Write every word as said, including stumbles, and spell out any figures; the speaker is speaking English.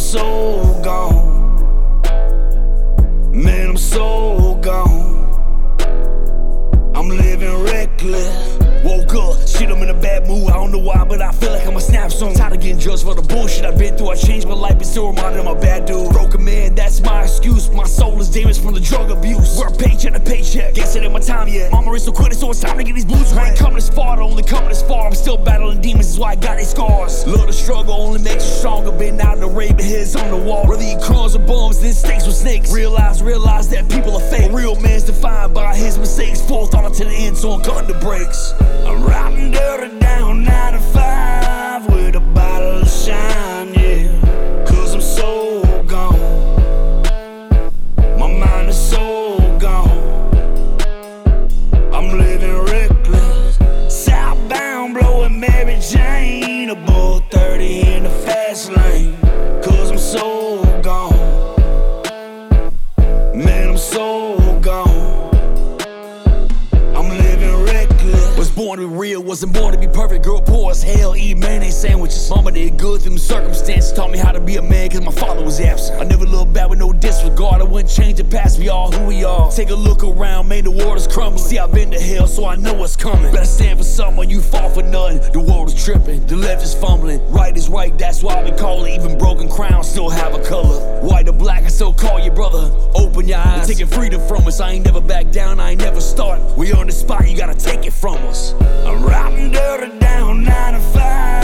so gone. Man, I'm so gone. I'm living reckless. Woke up, shit, I'm in a bad mood. I don't know why, but I feel like I'm a snap song. Tired of getting judged for the bullshit I've been through. I changed my life, but still reminded I'm a bad dude. Broken man, that's my excuse. My soul is damaged from the drug abuse. We're a paycheck to paycheck. Can't say that my time yet. Mama is so quitting, so it's time to get these boots right. I ain't coming this far, I only coming this far. I'm still battling demons, that's why I got these scars. Love the struggle only makes you stronger. Been out in the rain, but heads on the wall. Whether you crumbs or bums, then stakes with snakes. Realize, realize that people are fake. A real man's defined by his mistakes. Full thought to the end, so I'm cutting the brakes. I'm riding dirty down ninety-five with a bottle of shine, yeah. Cause I'm so gone. My mind is so gone. I'm living reckless. Southbound blowing Mary Jane. Above thirty in the fast lane. Cause I'm so gone. Man, I'm so gone. I'm living reckless. Was born to be real, wasn't born to be perfect. Girl poor as hell, eat mayonnaise sandwiches. Mama did good through the circumstances. Taught me how to be a man cause my father was absent. I never looked back with no disregard. I wouldn't change the past, we all who we are. Take a look around, made the waters crumbling. See, I've been to hell, so I know what's coming. Better stand for someone, you fall for nothing. The world is tripping, the left is fumbling. Right is right, that's why we call it. Even broken crowns still have a color. White or black, I still call you brother. Open your eyes, they're taking freedom from us. I ain't never back down, I ain't never start. We on the spot, you gotta take it from us. I'm riding dirty down ninety-five